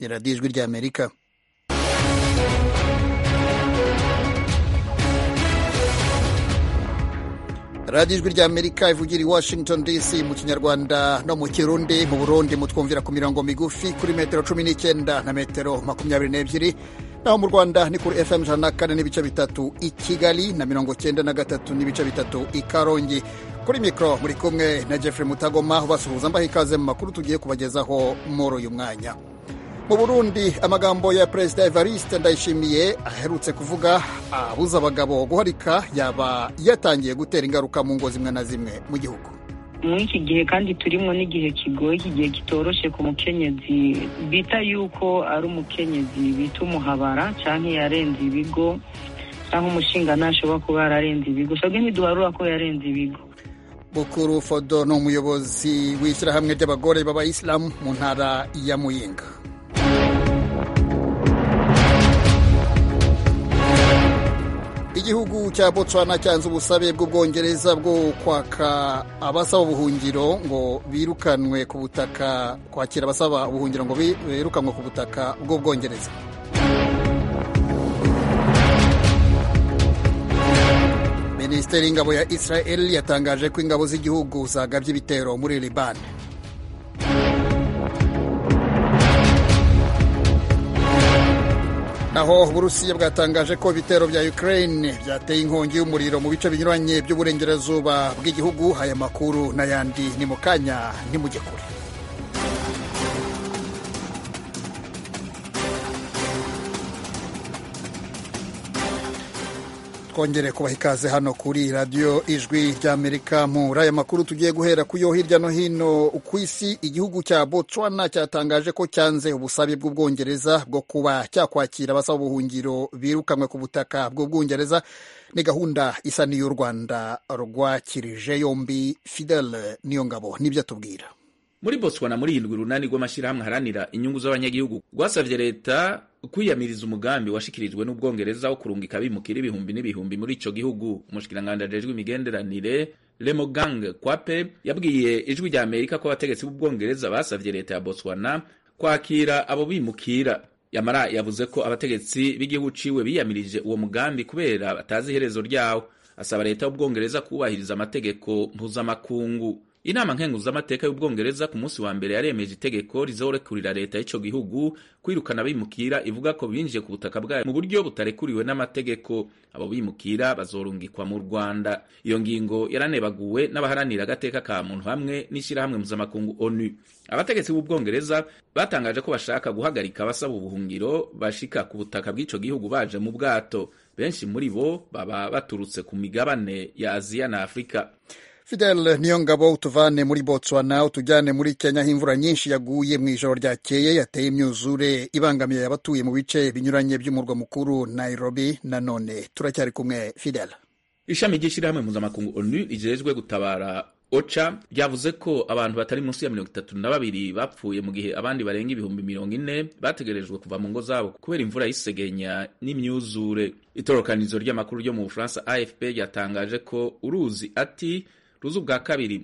ya radiyo ijwi ry'Amerika. radiyo ijwi ry'Amerika ivugira i Washington DC mu kinyarwanda no mu kirundi. mu Burundi mutwumvira ku mirongo migufi kuri metero 19 na metero 22, naho mu Rwanda ni kuri FM 104 n'ibice bitatu i Kigali na 93 n'ibice bitatu i Karongi. Kuri mikro muri kumwe na Jeffrey Mutagoma ubasuhuza mbaha ikaze mu makuru tugiye kubagezaho muri uyu mwanya. Mu Burundi amagambo ya Perezida Evariste Ndayishimiye aherutse kuvuga abuza abagabo guharika yaba yatangiye gutera ingaruka mu ngo zimwe na zimwe mu gihugu. Muri iki gihe kandi turimo n'igihe kigoye, iki gihe kitoroshe ku mukenyezi bita yuko ari umukenyezi bita umuhabara canke yarenze ibigo canke umushinga ntashobora kuba yararenze ibigo, sabwe ntiduharura ko yarenze ibigo. Bukuru Fodo ni umuyobozi w'ishyirahamwe ry'abagore b'Abayisilamu mu ntara ya Muyinga. Igihugu cya Botswana cyanze ubusabe bw'Ubwongereza bwo kwaka abasaba ubuhungiro ngo birukanwe ku butaka, kwakira abasaba ubuhungiro ngo birukanwe ku butaka bw'Ubwongereza. Minisiteri y'ingabo ya Israel yatangaje ko ingabo z'igihugu zagabye ibitero muri Liban. Naho Uburusiya bwatangaje ko ibitero bya Ukraine byateye inkongi y'umuriro mu bice binyuranye by'uburengerazuba bw'igihugu. Aya makuru n'ayandi ni mu kanya, ntimujye kure. Twongere kubaha ikaze hano kuri radiyo ijwi ry'Amerika. Muri aya makuru tugiye guhera ku yo hirya no hino ku isi. Igihugu cya Botswana cyatangaje ko cyanze ubusabe bw'Ubwongereza bwo kuba cyakwakira abasaba ubuhungiro birukanwe ku butaka bw'Ubwongereza. Ni gahunda isa n'iy'u Rwanda rwakirije yombi. Fidel Niyongabo nibyo atubwira. Muri Botswana muri indwi runani rw'amashyirahamwe haranira inyungu z'abanyagihugu rwasavye leta kwiyamiriza umugambi washikirijwe n'Ubwongereza wo kurungika abimukira ibihumbi n'ibihumbi muri ico gihugu. Umushikiranganji ajejwe imigenderanire Lemogang Kwape yabwiye ijwi rya Amerika ko abategetsi b'Ubwongereza basavye leta ya Botswana kwakira abo bimukira. Yamara yavuze ko abategetsi b'igihugu ciwe biyamirije uwo mugambi kubera batazi iherezo ryawo. Asaba leta y'Ubwongereza kubahiriza amategeko mpuzamakungu. Inama nkenguzamateka y'Ubwongereza ku munsi wa mbere yaremeje itegeko rizorekurira leta y'ico gihugu kwirukana abimukira, ivuga ko binjiye ku butaka bwayo mu buryo butarekuriwe n'amategeko. Abo bimukira bazorungikwa mu Rwanda. Iyo ngingo yaranebaguwe n'abaharanira agateka ka muntu hamwe n'ishirahamwe mpuzamakungu ONU. Abategetsi b'Ubwongereza batangaje ko bashaka guhagarika abasaba ubuhungiro bashika ku butaka bw'ico gihugu baje mu bwato. Benshi muri bo baba baturutse ku migabane ya Aziya na Afrika. Fidel Niyongabo, utuvane muri Botswana utujyane muri Kenya. Imvura nyinshi yaguye mu ijoro ryakeye yateye imyuzure ibangamiye abatuye mu bice binyuranye by'umurwa mukuru Nairobi. Nanone turacyari kumwe Fidel. Ishami ry'ishirahamwe mpuzamakungu ONU rijejwe gutabara OCHA ryavuze ko abantu batari munsi ya 32 bapfuye mu gihe abandi barenga ibihumbi 40 bategerejwe kuva mu ngo zabo kubera imvura y'isegenya n'imyuzure. Itorokanizo ry'amakuru ryo mu Bufaransa AFP ryatangaje ko uruzi ati ruzu bwa kabiri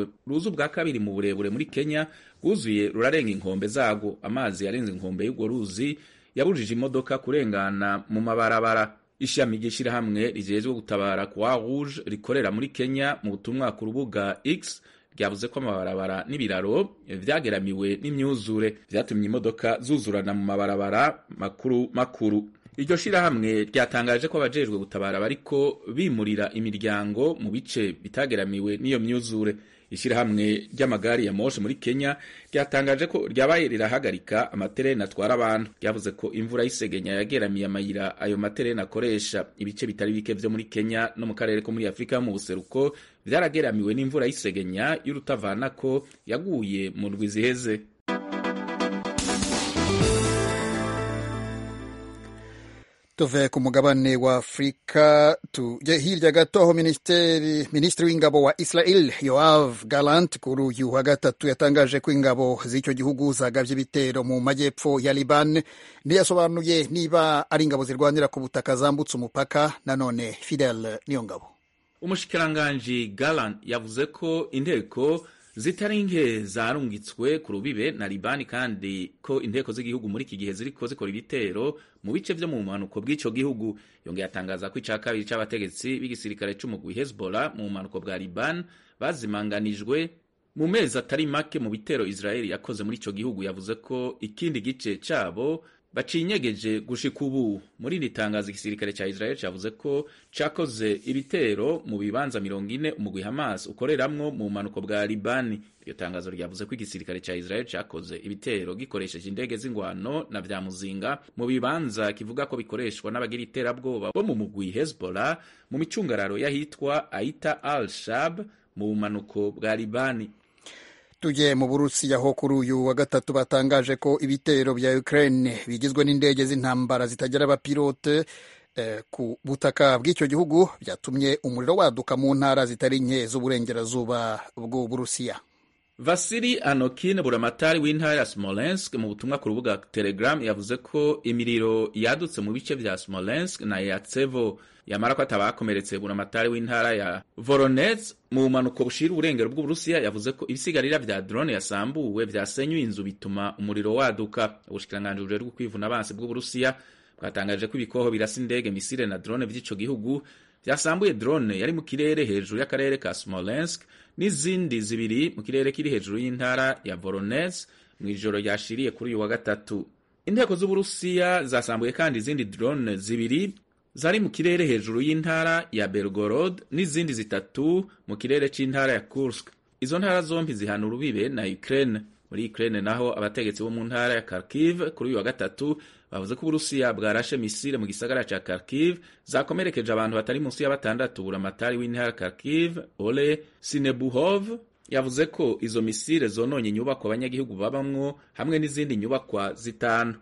mu burebure muri Kenya rwuzuye rurarenga inkombe zago. Amazi yarenze inkombe y'urwo ruzi yabujije imodoka kurengana mu mabarabara. Ishami ry'ishirahamwe rijejwe gutabara Croix Rouge rikorera muri Kenya mu butumwa ku rubuga X ryavuze ko amabarabara n'ibiraro vyageramiwe n'imyuzure vyatumye imodoka zuzurana mu mabarabara makuru. Iryo shirahamwe ryatangaje ko abajejwe gutabara bariko bimurira imiryango mu bice bitageramiwe n'iyo myuzure. Ishirahamwe ry'amagari ya moshi muri Kenya ryatangaje ko ryabaye rirahagarika amaterena atwara abantu. Ryavuze ko imvura y'isegenya yageramiye amayira ayo materena akoresha. Ibice bitari bike vyo muri Kenya no mu karere ko muri Afrika mu buseruko vyarageramiwe n'imvura y'isegenya y'urutavanako yaguye mu ndwi ziheze. Tuve ku mugabane wa Afrika tujye hirya gato aho Minisitiri w'ingabo wa Israel Yoav Gallant kuri uyu wa gatatu yatangaje ko ingabo z'icyo gihugu zagavye ibitero mu majyepfo ya Liban. Ntiyasobanuye niba ari ingabo zirwanira ku butaka zambutse umupaka. Nanone Fidel Niyongabo. Umushikiranganji Gallant yavuze ko inteko zitari nke zarungitswe ku rubibe na Libani kandi ko inteko z'igihugu muri iki gihe ziriko zikora ibitero mu bice vyo mu manuko bw'ico gihugu. Yongeye atangaza ko ica kabiri c'abategetsi b'igisirikare c'umugwi Hezbollah mu manuko bwa Liban bazimanganijwe mu mezi atari make mu bitero Israel yakoze muri ico gihugu. Yavuze ko ikindi gice cabo bacinyegeje gushika ubu. Muri iri tangazo igisirikare ca Israel cavuze ko cakoze ibitero mu bibanza 40 umugwi Hamas ukoreramwo mu manuko bwa Libani. Iryo tangazo ryavuze ko igisirikare ca Israel cakoze ibitero gikoresheje indege z'ingwano na vya muzinga mu bibanza kivuga ko bikoreshwa n'abagira iterabwoba bo mu mugwi Hezbollah mu micungararo yahitwa Aita al-Shab mu manuko bwa Libani. Tuje mu Burusiya ho kuri uyu wa gatatu batangaje ko ibitero bya Ukraine bigizwe n'indege z'intambara zitagira abapilote ku butaka bw'icyo gihugu byatumye umuriro waduka mu ntara zitari nke z'uburengerazuba bw'u Burusiya. Vasily Anokin, buramatari w'intara ya Smolensk, mu butumwa ku rubuga Telegram yavuze ko imiriro yadutse mu bice vya Smolensk na Yatsevo. Yamara ko atabakomeretse. Buramatari w'intara ya Voronezh mu manuko bushira uburengero bw'Uburusiya yavuze ko ibisigarira vya drone yasambuwe vyasenyuye inzu bituma umuriro waduka. Ubushikiranganji bujejwe kwivuna abansi bw'Uburusiya bwatangaje ko ibikoho birasa indege, misile na drone vy'ico gihugu vyasambuye drone yari mu kirere hejuru y'akarere ka Smolensk n'izindi zibiri mu kirere kiri hejuru y'intara ya Voronezh mw'ijoro ryashiriye kuri uyu wa gatatu. Inteko z'Uburusiya zasambuye kandi izindi drone zibiri zari mu kirere hejuru y'intara ya Belgorod n'izindi zitatu mu kirere c'intara ya Kursk. Izo ntara zompi zihana urubibe na Ukraine. Muri Ukraine naho abategetsi bo mu ntara ya Kharkiv kuri uyu wa gatatu bavuze ko Uburusiya bwarashe misile mu gisagara ca Kharkiv zakomerekeje abantu batari munsi ya 6. Buramatari w'intara Kharkiv Ole Sinebuhov yavuze ko izo misile zononye inyubako abanyagihugu babamwo hamwe n'izindi nyubakwa zitanu.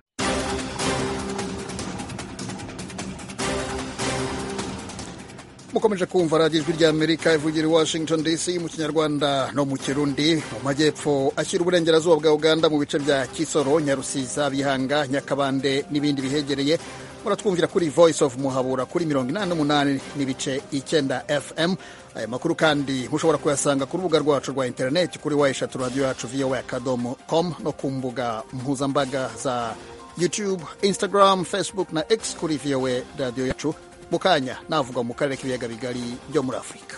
Mukomeje kumva radiyo ijwi ry'Amerika ivugira i Washington DC mu Kinyarwanda no mu Kirundi. Mu majyepfo ashyira uburengerazuba bwa Uganda mu bice bya Kisoro, Nyarusiza, Bihanga, Nyakabande n'ibindi bihegereye muratwumvira kuri Voice of Muhabura kuri 88 n'ibice 9 FM. Aya makuru kandi mushobora kuyasanga ku rubuga rwacu rwa internet kuri wayeshatu radio yacu voa.com no ku mbuga mpuzambaga za YouTube, Instagram, Facebook na X kuri VOA radio yacu. Mukanya navuga mu karere k'ibiyaga bigari byo muri Afurika.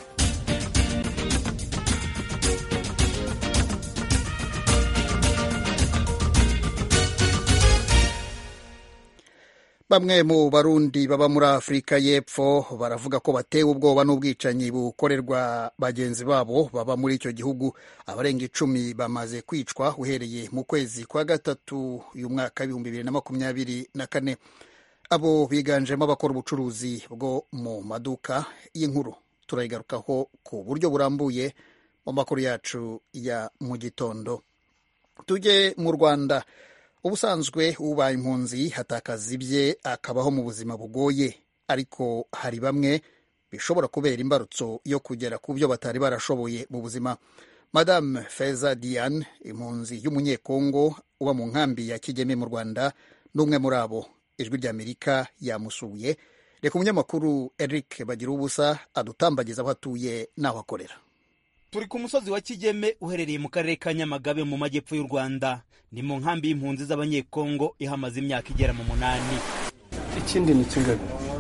Bamwe mu Barundi baba muri Afurika y'Epfo baravuga ko batewe ubwoba n'ubwicanyi bukorerwa bagenzi babo baba muri icyo gihugu. Abarenga 10 bamaze kwicwa uhereye mu kwezi kwa gatatu uyu mwaka 2024. Abo biganjemo abakora ubucuruzi bwo mu maduka. Y'inkuru turayigarukaho ku buryo burambuye mu makuru yacu ya mu gitondo. Tujye mu Rwanda. Ubusanzwe ubaye impunzi hatakaza ibye akabaho mu buzima bugoye, ariko hari bamwe bishobora kubera imbarutso yo kugera ku byo batari barashoboye mu buzima. Madame Feza Diane, impunzi y'umunyekongo uba mu nkambi ya Kigeme mu Rwanda, n'umwe muri abo. Ijwi ry'Amerika yamusuye. Reka umunyamakuru Eric Bagirubusa adutambagiza aho atuye n'aho akorera. Turi ku musozi wa Kigeme uherereye mu karere ka Nyamagabe mu majyepfo y'u Rwanda. Ni mu nkambi y'impunzi z'abanyekongo ihamaze imyaka igera mu 8. Ikindi ni kingabe?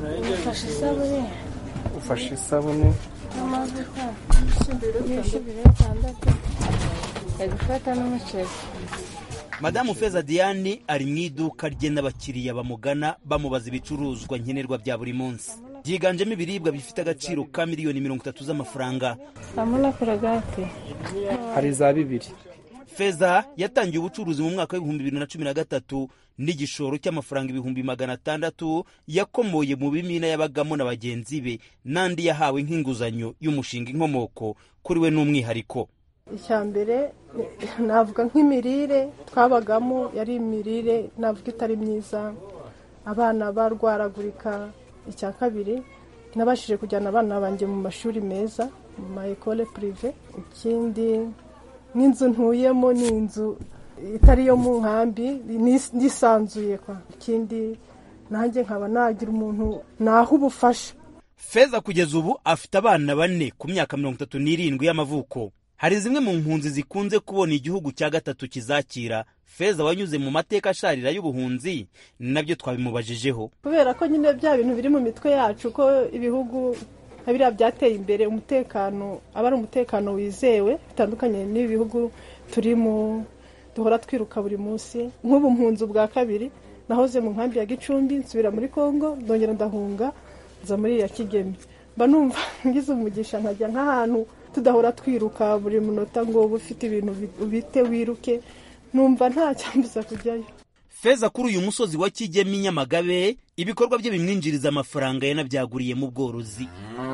Ufashe isabune amavuta n'ishibiro tandatu yagufata n'umuceri. Madamu Feza Diane ari mu iduka rye n'abakiriya bamugana bamubaza ibicuruzwa nkenerwa bya buri munsi. Byiganjemo ibiribwa bifite agaciro ka miliyoni 30 z'amafaranga. Amuna kuragate. Hari za 2. Feza yatangiye ubucuruzi mu mwaka wa 2013 n'igishoro cy'amafaranga 600,000 yakomoye mu bimina yabagamo na bagenzi be, nandi yahawe nk'inguzanyo y'umushinga inkomoko kuri we n'umwihariko. Icyambere navuga nk'imirire twabagamo yari imirire navuga itari myiza, abana barwaragurika. Icya kabiri nabashije kujyana abana banjye mu mashuri meza mu ma école privée. Ikindi n'inzu ntuyemo ni inzu itari yo mu nkambi nisanzuye kwa. Ikindi nanjye nkaba nagira umuntu naho ubufasha. Feza kugeza ubu afite abana 4 ku myaka 37 y'amavuko. Hari zimwe mu mpunzi zikunze kubona igihugu cya gatatu kizakira. Feza wanyuze mu mateka asharira y'ubuhunzi nabyo twabimubajijeho, kubera ko nyine bya bintu biri mu mitwe yacu ko ibihugu biriya byateye imbere, umutekano aba ari umutekano wizewe, bitandukanye n'ibi bihugu turimo duhora twiruka buri munsi. Nk'ubu mpunzi bwa kabiri nahoze mu nkambi ya Gicumbi, nsubira muri Kongo, ndongera ndahunga nza muri ya Kigeme. Mba numva ngize umugisha nkajya nk'ahantu tudahora twiruka buri munota ngo ufite ibintu ubite wiruke, numva nta cyambuza kujyayo. Feza kuri uyu musozi wa Kigeme Nyamagabe ibikorwa bye bimwinjiriza amafaranga yanabyaguriye mu bworozi.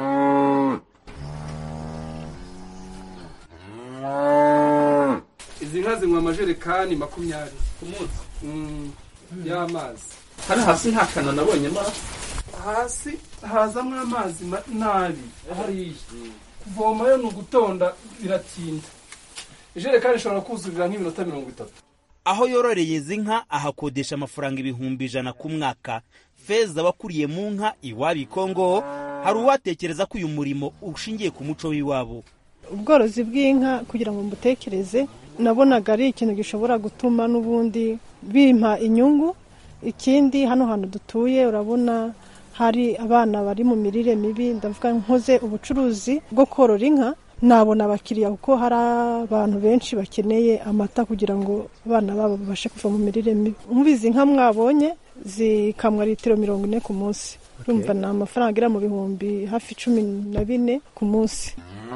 Izi nka zinywa amajerekani 20 ku munsi y'amazi. Hano hasi nta kana nabonye ma Hasi hazamwe amazi nabi. Hari kuvoma yo nugutonda biratinda. Ijerekani ishobora kuzurira nk'iminota 30. Aho yororeye izi nka ahakodesha amafaranga 100,000 ku mwaka. Feza wakuriye mu nka iwabi Kongo, hari uwatekereza ko uyu murimo ushingiye ku muco w'iwabo. Ubworozi bw'inka kugira ngo mbutekereze nabonaga ari ikintu gishobora gutuma n'ubundi bimpa inyungu. Ikindi hano hantu dutuye urabona hari abana bari mu mirire mibi, ndavuga nkoze ubucuruzi bwo korora inka nabona abakiriya kuko hari abantu benshi bakeneye amata kugira ngo abana babo babashe kuva mu mirire mibi. Mubizi nka mwabonye zikamwa litiro 40 ku munsi, urumva na amafaranga ira mu bihumbi hafi 14 ku munsi.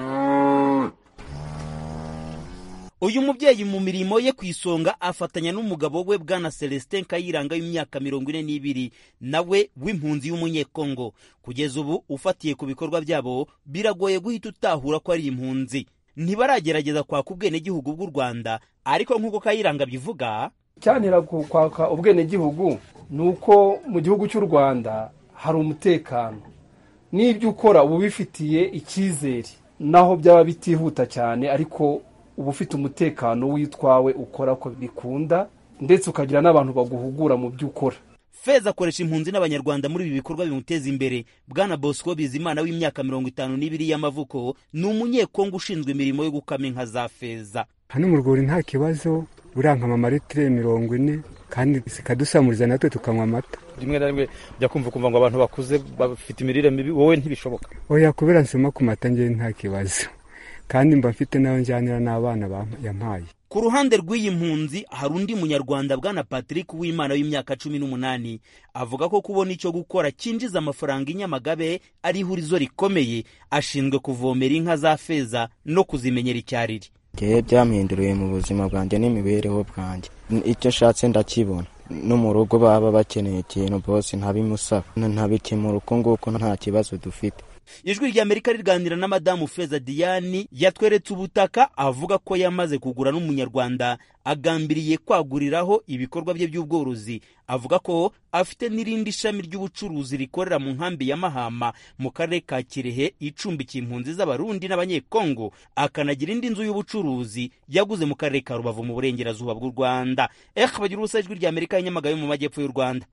Uyu mubyeyi mu mirimo ye kwisonga afatanya n'umugabo we Bwana Celestin Kayiranga y'imyaka 42 nawe w'impunzi y'umunyekongo. Kugeza ubu ufatiye ku bikorwa byabo biragoye guhita utahura ko ari impunzi. Ntibaragerageza kwaka ubwene gihugu bw'u Rwanda, ariko nk'uko Kayiranga bivuga cyanira kwaka ubwene gihugu nuko mu gihugu cy'u Rwanda hari umutekano, n'ibyo ukora ubu bifitiye icyizere, naho byaba bitihuta cyane ariko ubu ufite umutekano witwawe ukora ko bikunda, ndetse ukagira n'abantu baguhugura mu byo ukora. Feza akoresha impunzi n'abanyarwanda muri ibi bikorwa bimuteza imbere. Bwana Bosco Bizimana w'imyaka 52 y'amavuko ni umunyekongo ushinzwe imirimo yo gukama inka za Feza. Hano mu rwuri nta kibazo, uranka amalitire 40 kandi zikadusamuriza natwe tukanywa amata. Rimwe na rimwe bya kumva ngo abantu bakuze bafite imirire mibi, wowe ntibishoboka. Oya, kubera nsoma ku mata ngiye nta kibazo, kandi mba mfite nayo njyanira n'abana yampaye. Ku ruhande rw'iyi mpunzi hari undi munyarwanda Bwana Patrick w'Imana w'imyaka 18 avuga ko kubona icyo gukora kinjiza amafaranga Inyamagabe ari ihurizo rikomeye. Ashinzwe kuvomera inka za Feza no kuzimenyera icyariri. Byampinduriye mu buzima bwanjye n'imibereho bwanjye. Icyo shatse ndakibona. No mu rugo baba bakeneye ikintu bose ntabimusaba, ntabikemura uko nguko nta kibazo dufite. Ijwi ry'Amerika riganira na Madamu Feza Diane yatweretse ubutaka avuga ko yamaze kugura n'umunyarwanda agambiriye kwaguriraho ibikorwa bye by'ubworozi. Avuga ko afite n'irindi shami ry'ubucuruzi rikorera mu nkambi ya Mahama mu karere ka Kirehe icumbikiye impunzi z'abarundi n'abanyekongo, akanagira indi nzu y'ubucuruzi yaguze mu karere ka Rubavu mu burengerazuba bw'u Rwanda. Bagira ubusa ijwi ry'Amerika Nyamagabe mu majyepfo y'u Rwanda.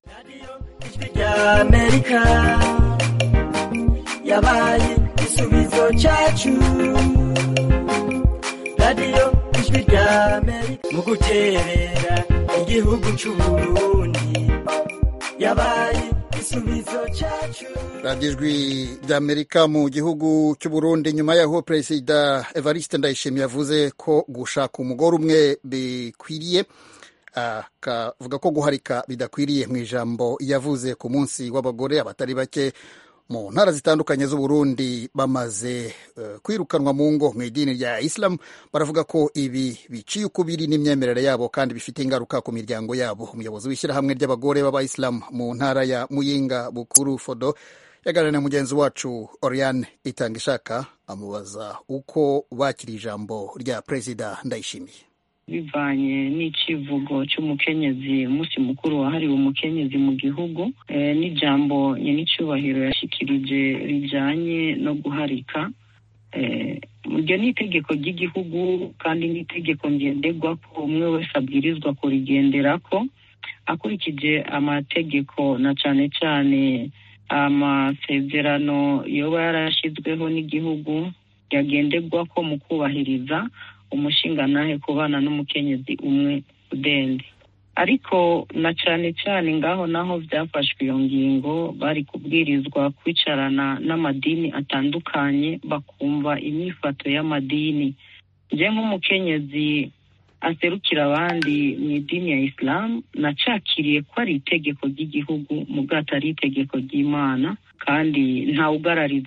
Yabaye isubizo cyacu radio ijwi ry'Amerika mu guterera igihugu cy'u Burundi. Yabaye isubizo cyacu radio ijwi ry'Amerika mu gihugu cy'u Burundi. Nyuma yaho Perezida Evariste Ndayishimiye yavuze ko gushaka umugore umwe bikwiriye, akavuga ko guharika bidakwiriye mu ijambo yavuze ku munsi w'abagore. Abatari bake mu ntara zitandukanye z'u Burundi bamaze kwirukanwa mu ngo mu idini rya Islam. Baravuga ko ibi biciye ukubiri n'imyemerere yabo kandi bifite ingaruka ku miryango yabo. Umuyobozi w'ishyirahamwe ry'abagore b'Abayisilamu mu ntara ya Muyinga Bukuru Fodo yaganiriye na mugenzi wacu Oriane Itangishaka amubaza uko bakiriye ijambo rya Perezida Ndayishimiye. Bivanye n'icivugo cy'umukenyezi, umunsi mukuru wahariwe umukenyezi mu gihugu, n'ijambo nyenicubahiro yashikirije rijanye no guharika. Iryo ni itegeko ry'igihugu kandi n'itegeko ngenderwa ko umwe wese abwirizwa kurigenderako akurikije amategeko, na cane cane amasezerano yoba yarashizweho n'igihugu yagenderwa ko mu kubahiriza umushingantahe kubana n'umukenyezi umwe udende. Ariko na cyane cyane ngaho naho byafashwe iyo ngingo bari kubwirizwa kwicarana n'amadini atandukanye bakumva imyifato y'amadini. Je nk'umukenyezi aserukira abandi mu idini ya Islam nacakiriye ko ari itegeko ry'igihugu mugata ari itegeko ry'Imana, kandi ntawugarariza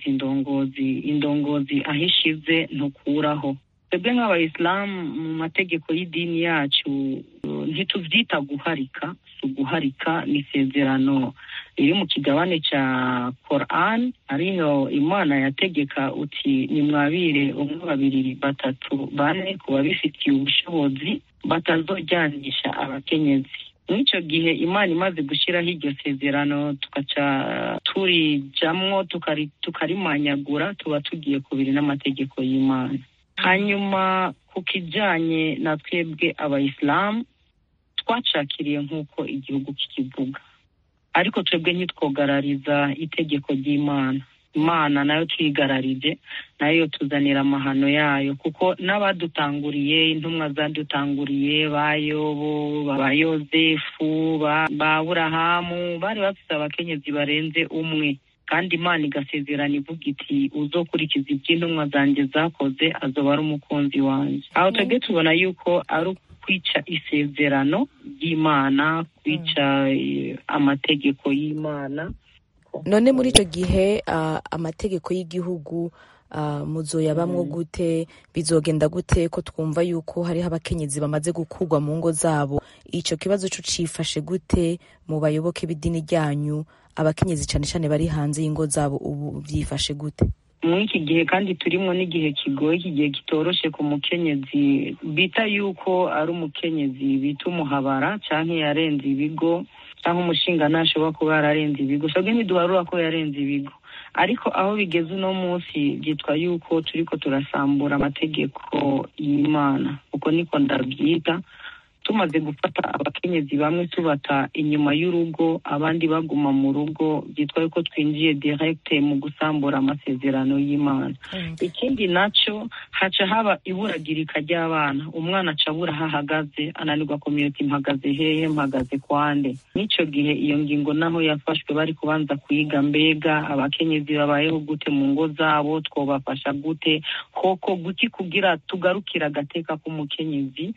indongozi ahishize ntukuraho. Twebwe nk'abayisilamu mu mategeko y'idini yacu ntituvyita guharika, guharika ni isezerano riri mu kigabane ca Quran, ariho Imana yategeka uti nimwabire umwe babiri batatu bane kuba bifitiye ubushobozi batazojyanisha abakenyezi. Mw'ico gihe Imana imaze gushiraho iryo sezerano tukaca turijamwo tukarimanyagura, tuba tugiye kubiri n'amategeko y'Imana. Hanyuma ku kijanye na twebwe abayisilamu twacakiriye nk'uko igihugu kikivuga, ariko twebwe ntitwogarariza itegeko ry'Imana. Imana nayo twigararije, nayo tuzanira amahano yayo, kuko n'abadutanguriye, intumwa zadutanguriye, ba Yobu, ba Yozefu, ba Aburahamu, bari bafite abakenyezi barenze umwe, kandi Imana igasezerana ivuga iti uzokurikiza iby'intumwa zanjye zakoze azoba ari umukunzi wanjye. Aho twebwe tubona yuko ari kwica isezerano ry'Imana, kwica amategeko y'Imana. None muri icyo gihe amategeko y'igihugu muzoyabamwo gute? Bizogenda gute ko twumva yuko hariho abakenyezi bamaze gukurwa mu ngo zabo? Icyo kibazo cyo cifashe gute mu bayoboke b'idini ryanyu? Abakenyezi cyane cyane bari hanze y'ingo zabo ubu byifashe gute? Muri iki gihe kandi turimo n'igihe kigoye, igihe kitoroshe ku mukenyezi bita yuko ari umukenyezi bita umuhabara canke yarenze ibigo, cyangwa umushinga ntashobora kuba yararenze ibigo. Twebwe ntiduharura ko yarenze ibigo, ariko aho bigeze uno munsi byitwa yuko turiko turasambura amategeko y'Imana, kuko niko ndabyita. Tumaze gufata abakenyezi bamwe tubata inyuma y'urugo, abandi baguma mu rugo, byitwa yuko twinjiye direct mu gusambura amasezerano y'Imana. Ikindi naco haca haba iburagirika ry'abana, umwana aca abura aho ahagaze, ananirwa community mpagaze hehe, mpagaze kwande. N'ico gihe iyo ngingo naho yafashwe bari kubanza kwiga mbega abakenyezi babayeho gute mu ngo zabo, twobafasha gute, hoko guki kugira tugarukira agateka k'umukenyezi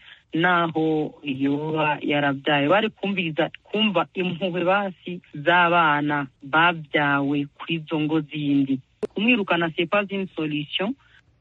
naho yoba yarabyaye. Bari kumva impuhwe basi z'abana babyawe kw'izo ngo zindi. Kumwirukana c'est pas une solution,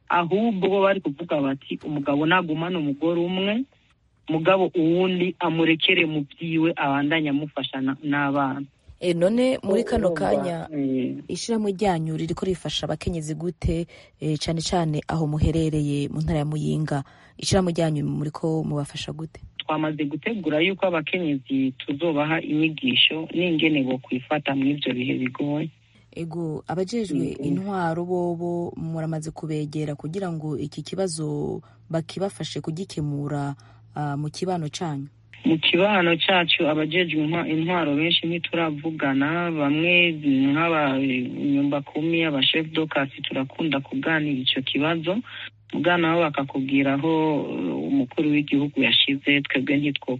ahubwo bari kuvuga bati umugabo nagumana umugore umwe, mugabo uwundi amurekere mu byiwe abandanya amufasha n'abana. None muri kano kanya ishirahamwe ryanyu ririko rifasha abakenyezi gute, cyane cyane aho muherereye mu ntara ya Muyinga? Ishirahamwe ryanyu muriko mubafasha gute? Twamaze gutegura yuko abakenyezi tuzobaha inyigisho n'ingene bo kwifata mu ivyo bihe bigoye. Ego abajejwe intwaro bobo muramaze kubegera kugira ngo iki kibazo bakibafashe kugikemura mu kibano canyu? Mu kibano cyacu abajejwe intwaro benshi ntituravugana, bamwe nk'abanyumba kumi, abashef dokasi turakunda kuganira ico kibazo, mugana aho bakakubwira aho umukuru w'igihugu yashize, twebwe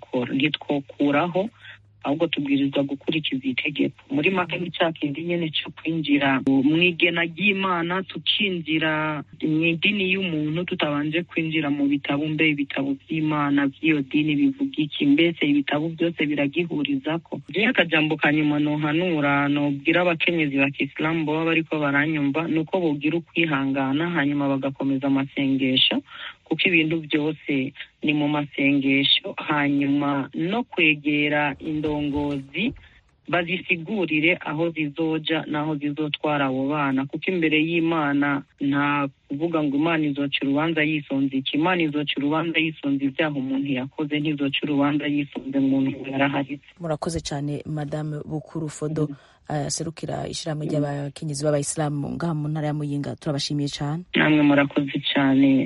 ntitwokuraho, ahubwo tubwirizwa gukurikiza itegeko. Muri make n'icakindi nyene cyo kwinjira mu igena ry'Imana, tukinjira mu idini y'umuntu tutabanje kwinjira mu bitabo ibitabo by'Imana by'iyo dini bivuga iki, mbese ibitabo byose biragihurizako. Rero akajambo kanyuma nohanura nobwira abakenyezi ba Kisilamu baba bariko baranyumva nuko bogira ukwihangana, hanyuma bagakomeza amasengesho, kuko ibintu byose ni mu masengesho, hanyuma no kwegera indongozi bazisigurire aho zizoja naho zizotwara abo bana, kuko imbere y'Imana nta kuvuga ngo Imana izoca urubanza yisunze iki. Imana izoca urubanza yisunze ibyaha umuntu yakoze, ntizoca urubanza yisunze umuntu yaraharitse. Murakoze cyane Madame Bukuru Fodo, serukira ishirahamwe ry'abakenyezi b'abayisilamu ngaha mu ntara ya Muyinga. Turabashimiye cyane. Namwe murakoze cyane.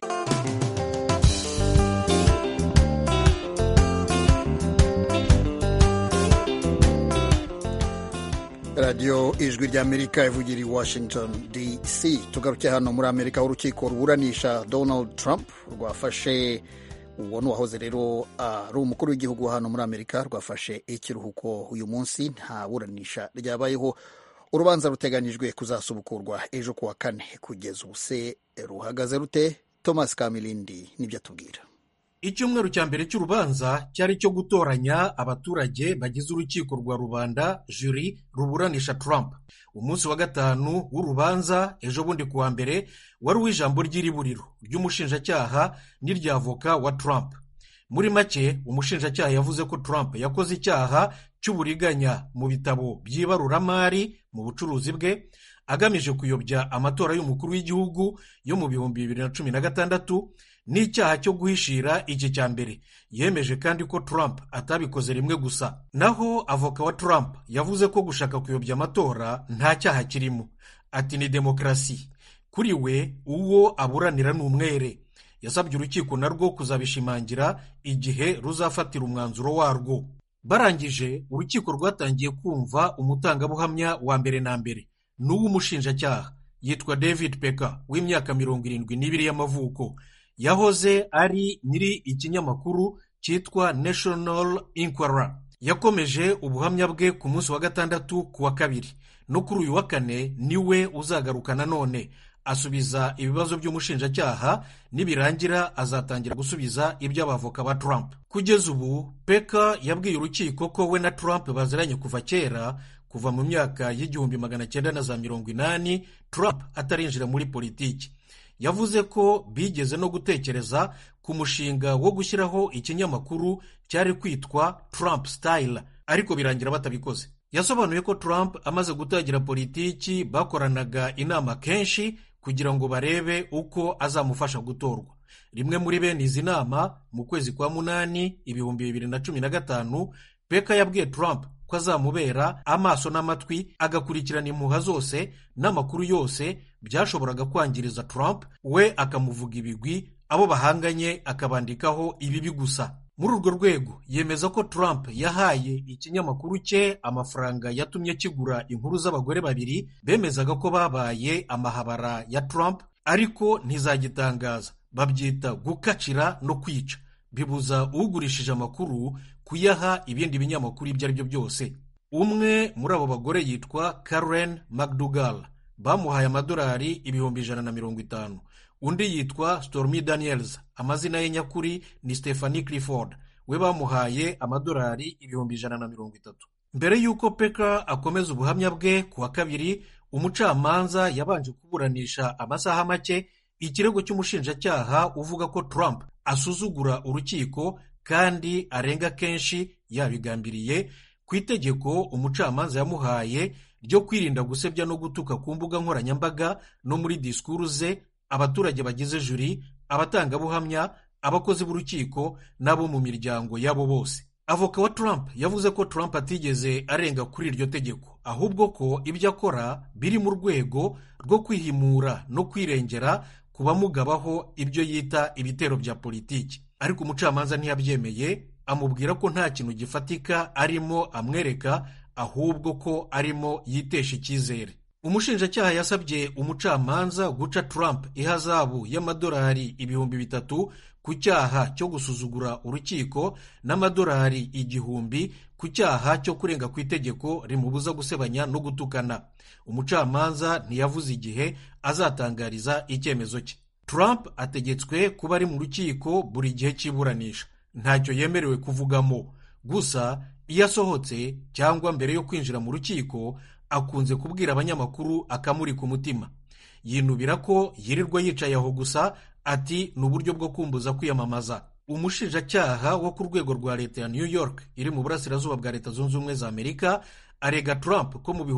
radiyo ijwi ry'amerika ivugira i washington dc. tugaruke hano muri amerika aho urukiko ruburanisha Donald Trump rwafashe uwo ni uwahoze rero ari umukuru w'igihugu hano muri amerika, rwafashe ikiruhuko uyu munsi, nta buranisha ryabayeho. urubanza ruteganyijwe kuzasubukurwa ejo kuwa kane. kugeza ubu se ruhagaze rute? Thomas Kamilindi nibyo atubwira. Icyumweru cya mbere cy'urubanza cyari cyo gutoranya abaturage bagize urukiko rwa rubanda juri ruburanisha Trump. Umunsi wa gatanu w'urubanza ejo bundi kuwa mbere wari uw'ijambo ry'iriburiro ry'umushinjacyaha n'iry'avoka wa Trump. Muri make umushinjacyaha yavuze ko Trump yakoze icyaha cy'uburiganya mu bitabo by'ibaruramari mu bucuruzi bwe agamije kuyobya amatora y'umukuru w'igihugu yo mu 2016 n'icyaha cyo guhishira iki cya mbere. Yemeje kandi ko Trump atabikoze rimwe gusa. Naho avoka wa Trump yavuze ko gushaka kuyobya amatora nta cyaha kirimo. Ati ni demokarasi. Kuri we uwo aburanira ni umwere. Yasabye urukiko narwo kuzabishimangira igihe ruzafatira umwanzuro warwo. Barangije urukiko rwatangiye kumva umutangabuhamya wa mbere na mbere. N'uw'umushinjacyaha yitwa David Pecker w'imyaka 72 y'amavuko. Yahoze ari nyiri ikinyamakuru cyitwa National Enquirer. Yakomeje ubuhamya bwe ku munsi wa gatandatu kuwa kabiri. No kuri uyu wa kane niwe uzagaruka nanone asubiza ibibazo by'umushinjacyaha, nibirangira azatangira gusubiza iby'abavoka ba Trump. Kugeza ubu Pecker yabwiye urukiko ko we na Trump baziranye kuva kera, kuva mu myaka y'1980 Trump atarinjira muri politiki. Yavuze ko bigeze no gutekereza ku mushinga wo gushyiraho ikinyamakuru cyari kwitwa Trump Style, ariko birangira batabikoze. Yasobanuye ko Trump amaze gutangira politiki bakoranaga inama kenshi kugira ngo barebe uko azamufasha gutorwa. Rimwe muri bene izi nama mu kwezi kwa munani 2015 Pecker yabwiye Trump ko azamubera amaso n'amatwi agakurikirana impuha zose n'amakuru yose byashoboraga kwangiriza Trump, we akamuvuga ibigwi, abo bahanganye akabandikaho ibibi gusa. Muri urwo rwego yemeza ko Trump yahaye ikinyamakuru cye amafaranga yatumye kigura inkuru z'abagore babiri bemezaga ko babaye amahabara ya Trump, ariko ntizagitangaza. Babyita gukacira no kwica, bibuza ugurishije amakuru kuyaha ibindi binyamakuru ibyo ari byo byose. Umwe muri abo bagore yitwa Karen McDougal, bamuhaye amadolari 150,000. Undi yitwa Stormy Daniels, amazina ye nyakuri ni Stephanie Clifford, we bamuhaye amadolari 130,000. Mbere yuko Pecker akomeza ubuhamya bwe kuwa kabiri, umucamanza yabanje kuburanisha amasaha make ikirego cy'umushinjacyaha uvuga ko Trump asuzugura urukiko kandi arenga kenshi yabigambiriye ku itegeko umucamanza yamuhaye ryo kwirinda gusebya no gutuka ku mbuga nkoranyambaga no muri disikuru ze abaturage bagize juri, abatangabuhamya, abakozi b'urukiko n'abo mu miryango yabo bose. Avoka wa Trump yavuze ko Trump atigeze arenga kuri iryo tegeko, ahubwo ko ibyo akora biri mu rwego rwo kwihimura no kwirengera kubamugabaho ibyo yita ibitero bya politiki. Ariko umucamanza ntiyabyemeye, amubwira ko nta kintu gifatika arimo amwereka, ahubwo ko arimo yitesha icyizere. Umushinjacyaha yasabye umucamanza guca Trump ihazabu y'amadolari 3,000 ku cyaha cyo gusuzugura urukiko n'amadolari 1,000 ku cyaha cyo kurenga ku itegeko rimubuza gusebanya no gutukana. Umucamanza ntiyavuze igihe azatangariza icyemezo cye. Trump ategetswe kuba ari mu rukiko buri gihe cy'iburanisha, ntacyo yemerewe kuvugamo. Gusa iyo asohotse cyangwa mbere yo kwinjira mu rukiko akunze kubwira abanyamakuru akamuri ku mutima. Yinubira ko yirirwa yicaye aho gusa, ati ni uburyo bwo kumbuza kwiyamamaza. Umushinjacyaha wo ku rwego rwa leta ya New York iri mu burasirazuba bwa Leta Zunze Ubumwe za Amerika arega Trump ko mu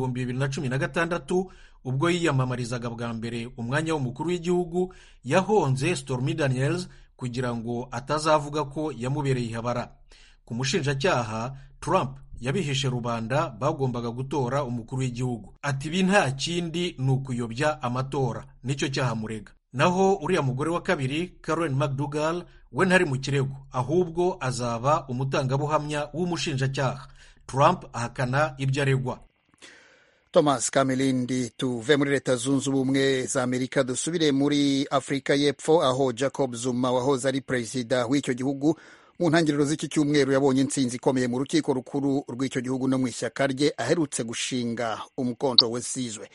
2016 ubwo yiyamamarizaga bwa mbere umwanya w'umukuru w'igihugu yahonze Stormy Daniels kugira ngo atazavuga ko yamubereye ihabara. Ku mushinjacyaha Trump yabihishe rubanda bagombaga gutora umukuru w'igihugu. Ati ibi nta kindi ni ukuyobya amatora, nicyo cyaha murega. Naho uriya mugore wa kabiri Karen McDougal we ntari mu kirego, ahubwo azaba umutangabuhamya w'umushinjacyaha. Trump ahakana ibyo aregwa. Thomas Kamilindi. Tuve muri leta zunze ubumwe za Amerika dusubire muri Afrika y'Epfo aho Jacob Zuma wahoze ari perezida w'icyo gihugu mu ntangiriro z'iki cyumweru yabonye intsinzi ikomeye mu rukiko rukuru rw'icyo gihugu no mu ishyaka rye aherutse gushinga Umkhonto weSizwe.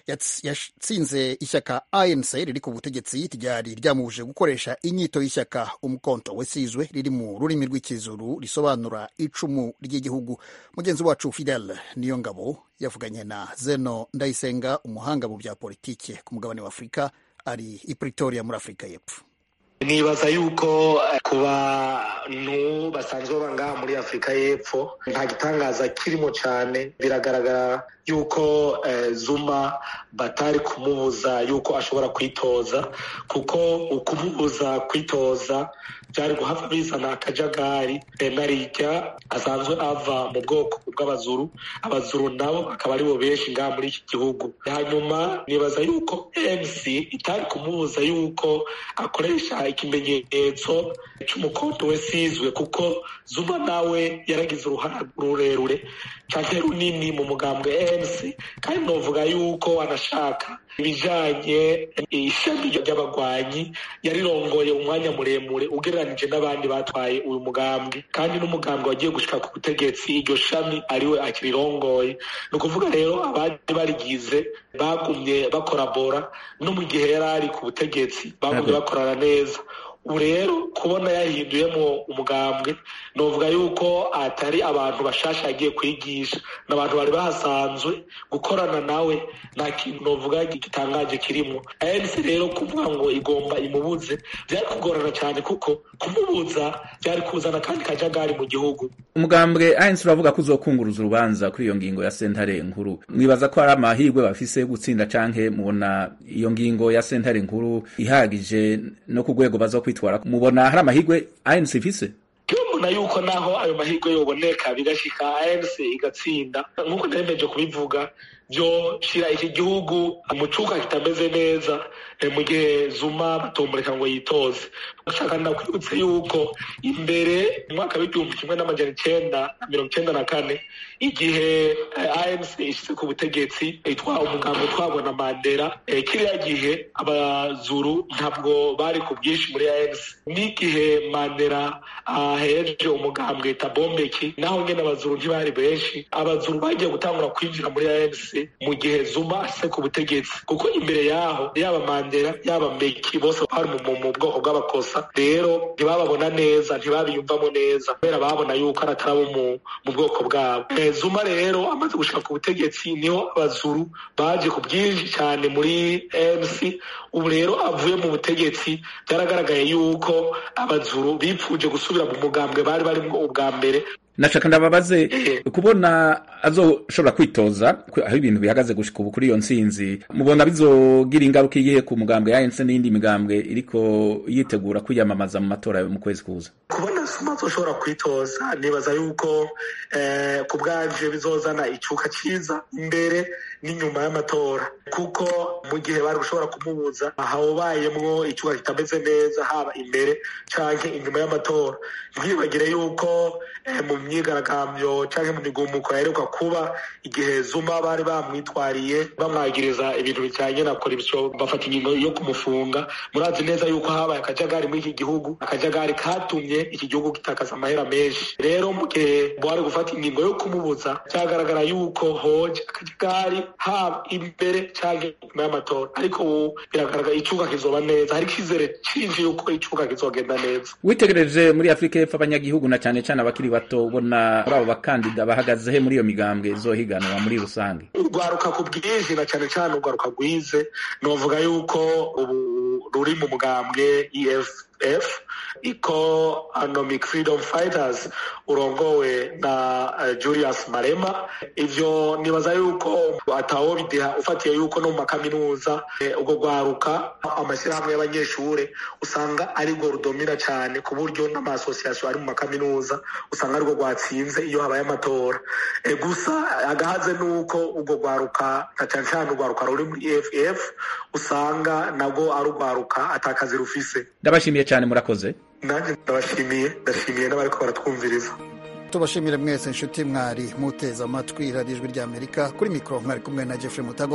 Yatsinze ishyaka ANC riri ku butegetsi ryari ryamubuje gukoresha inyito y'ishyaka Umkhonto weSizwe riri mu rurimi rw'ikizuru risobanura icumu ry'igihugu. Mugenzi wacu Fidel Niyongabo yavuganye na Zeno Ndayisenga, umuhanga mu bya politike ku mugabane wa Afurika, ari i Pretoria muri Afurika y'Epfo. Nibaza yuko ku bantu basanzwe banga muri Afurika y'Epfo nta gitangaza kirimo cyane. Biragaragara yuko Zuma batari kumubuza yuko ashobora kwitoza, kuko ukumubuza kwitoza byari guhava bizana akajagari. Narirya asanzwe ava mu bwoko bw'abazuru, abazuru nabo bakaba aribo benshi ngaha muri iki gihugu. Hanyuma nibaza yuko ANC itari kumubuza yuko akoresha ikimenyetso cy'Umkhonto weSizwe, kuko Zuma nawe yaragize uruhara rurerure cyane runini mu mugambwe ANC, kandi novuga yuko anashaka ibijanye ishami ry'abagwanyi yarirongoye umwanya muremure ugereranije n'abandi batwaye uyu mugambwe, kandi n'umugambwe wagiye gushika ku butegetsi iryo shami ariwe akirirongoye. Ni ukuvuga rero abandi barigize bagumye bakorabora no mu gihe yari ari ku butegetsi bagumye bakorana neza. Ubu rero kubona yahinduyemo umugambwe novuga yuko atari abantu bashasha yagiye kwigisha, n'abantu bari bahasanzwe gukorana nawe, nta kintu novuga gitangaje kirimo. ANC rero kuvuga ngo igomba imubuze byari kugorana cyane, kuko kumubuza byari kuzana kandi kajagari mu gihugu. Umugambwe ANC uravuga ko uzokunguruza urubanza kuri iyo ngingo ya sentare nkuru. Mwibaza ko ari amahirwe bafise gutsinda canke mubona iyo ngingo ya sentare nkuru ihagije no ku rwego bazo kwitwara? Mubona hari amahirwe ANC ifise? Mbona yuko naho ayo mahirwe yoboneka bigashika ANC igatsinda, nkuko nemeje kubivuga, byo shira iki gihugu mu cuka kitameze neza mu gihe Zuma batomboreka ngo yitoze. Gushaka ndakwibutse yuko imbere mu mwaka w'igihumbi kimwe n'amajana 1994 igihe ANC ishyize ku butegetsi itwa umugambo twabona Mandela, kiriya gihe abazuru ntabwo bari ku bwinshi muri ANC. N'igihe Mandela ahereje umugambwe Thabo Mbeki naho nyene abazuru ntibari benshi. Abazuru bagiye gutangura kwinjira muri ANC mu gihe Zuma ashyize ku butegetsi, kuko imbere yaho yaba Mandela yaba Mbeki bose bari mu bwoko bw'abakosa. Rero ntibababona neza, ntibabiyumvamo neza, kubera babona yuko aratarabo mu bwoko bwabo. Zuma rero amaze gushika ku butegetsi niho abazuru baje ku bwinshi cyane muri ANC. Ubu rero avuye mu butegetsi byaragaragaye yuko abazuru bipfuje gusubira mu mugambwe bari barimo ubwa mbere. Nashaka ndababaze kubona azoshobora kwitoza aho ibintu bihagaze gushika ubu kuri iyo ntsinzi, mubona bizogira ingaruka iyihe ku mugambwe ya ANC n'indi migambwe iriko yitegura kwiyamamaza mu matora mu kwezi kuza? Kubona Zuma azoshobora kwitoza nibaza yuko ku bwanje bizozana icuka cyiza imbere n'inyuma y'amatora, kuko mu gihe bari gushobora kumubuza habayemwo icuka kitameze neza haba imbere canke inyuma y'amatora. Ntibagire yuko mu myigaragambyo canke mu migumuko yaheruka kuba igihe Zuma bari bamwitwariye bamwagiriza ibintu bijanye na corruption, bafata ingingo yo kumufunga. Murazi neza yuko habaye akajagari muri iki gihugu, akajagari katumye iki gihugu gitakaza amahera menshi. Rero mu gihe bari gufata ingingo yo kumubuza cyagaragara yuko hoje akajagari haba imbere canke inyuma y'amatora, ariko ubu biragaragara icuka kizoba neza, hari ikizere cinshi yuko icuka kizogenda neza. Witegereje muri Afrika y'Epfo abanyagihugu na cyane cyane abakiri bato, ubona abo bakandida bahagaze he muri iyo migambwe izohiganwa muri rusange? Urwaruka ku bwinshi na cyane cyane urwaruka rwize, novuga yuko ubu ruri mu mugambwe EFF, Economic Freedom Fighters, urongowe na Julius Malema. Ivyo nibaza yuko ataho bideha ufatiye yuko no mu makaminuza ubwo rwaruka amashyirahamwe y'abanyeshure usanga ari rwo rudomina cyane, ku buryo n'amasosiyasiyo ari mu makaminuza usanga ari rwo rwatsinze iyo habaye amatora. Gusa agahaze nuko ubwo rwaruka na cyane cyane urwaruka ruri muri EFF usanga nabwo ari urwaruka atakazi rufise. Ndabashimiye cyane, murakoze. Nanjye ndashimiye n'abariko baratwumviriza. tubashimire mwese inshuti mwari muteze amatwi radiyo ijwi ry'Amerika. Kuri mikoro mwari kumwe na Jeffrey Mutago.